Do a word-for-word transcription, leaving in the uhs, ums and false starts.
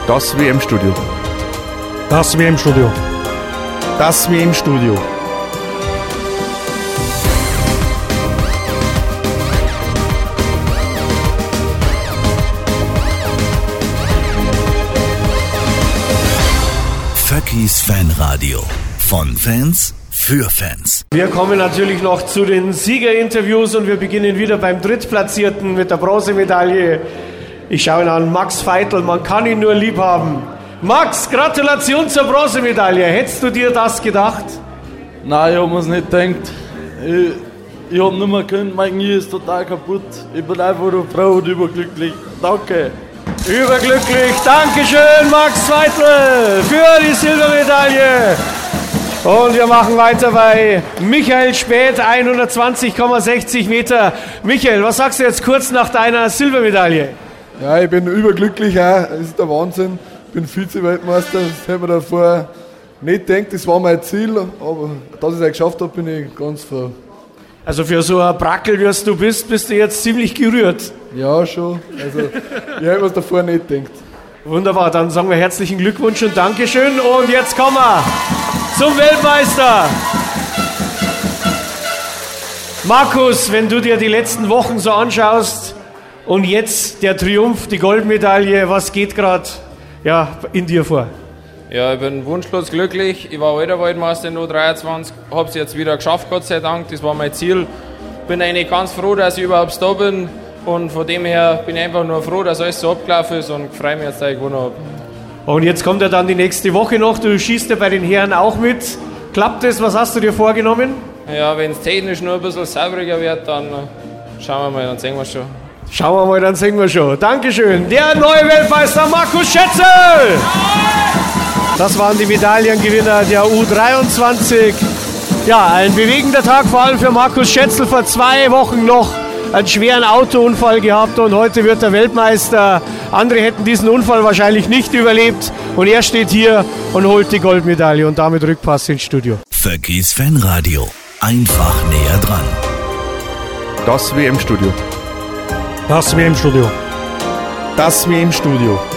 Das W M-Studio. Das W M-Studio. Das W M-Studio. Vöckis Fanradio. Von Fans für Fans. Wir kommen natürlich noch zu den Siegerinterviews und wir beginnen wieder beim Drittplatzierten mit der Bronzemedaille. Ich schaue ihn an, Max Veitel, man kann ihn nur lieb haben. Max, Gratulation zur Bronzemedaille. Hättest du dir das gedacht? Nein, ich habe mir's nicht gedacht. Ich, ich habe nicht mehr können, mein Knie ist total kaputt. Ich bin einfach nur froh und überglücklich. Danke. Überglücklich, Dankeschön Max Veitel für die Silbermedaille. Und wir machen weiter bei Michael Späth, hundertzwanzig Komma sechzig Meter. Michael, was sagst du jetzt kurz nach deiner Silbermedaille? Ja, ich bin überglücklich auch, das ist der Wahnsinn. Ich bin Vize-Weltmeister, das hätte man davor nicht gedacht, das war mein Ziel, aber dass ich es auch geschafft habe, bin ich ganz froh. Also für so ein Brackel, wie du bist, bist du jetzt ziemlich gerührt. Ja, schon. Also ich hätte mir davor nicht gedacht. Wunderbar, dann sagen wir herzlichen Glückwunsch und Dankeschön. Und jetzt kommen wir zum Weltmeister. Markus, wenn du dir die letzten Wochen so anschaust und jetzt der Triumph, die Goldmedaille, was geht gerade ja, in dir vor? Ja, ich bin wunschlos glücklich. Ich war alter Weltmeister in U dreiundzwanzig, habe es jetzt wieder geschafft, Gott sei Dank. Das war mein Ziel. Bin eigentlich ganz froh, dass ich überhaupt da bin. Und von dem her bin ich einfach nur froh, dass alles so abgelaufen ist und freue mich jetzt, dass ich gewonnen habe. Und jetzt kommt ja dann die nächste Woche noch. Du schießt ja bei den Herren auch mit. Klappt das? Was hast du dir vorgenommen? Ja, wenn es technisch nur ein bisschen sauberer wird, dann schauen wir mal, dann sehen wir schon. Schauen wir mal, dann sehen wir schon. Dankeschön. Der neue Weltmeister Markus Schätzl. Das waren die Medaillengewinner der U dreiundzwanzig. Ja, ein bewegender Tag, vor allem für Markus Schätzl. Vor zwei Wochen noch einen schweren Autounfall gehabt und heute wird er Weltmeister. Andere hätten diesen Unfall wahrscheinlich nicht überlebt und er steht hier und holt die Goldmedaille und damit Rückpass ins Studio. Vöckis Fanradio. Einfach näher dran. Das W M-Studio. Das W M-Studio. Das W M-Studio.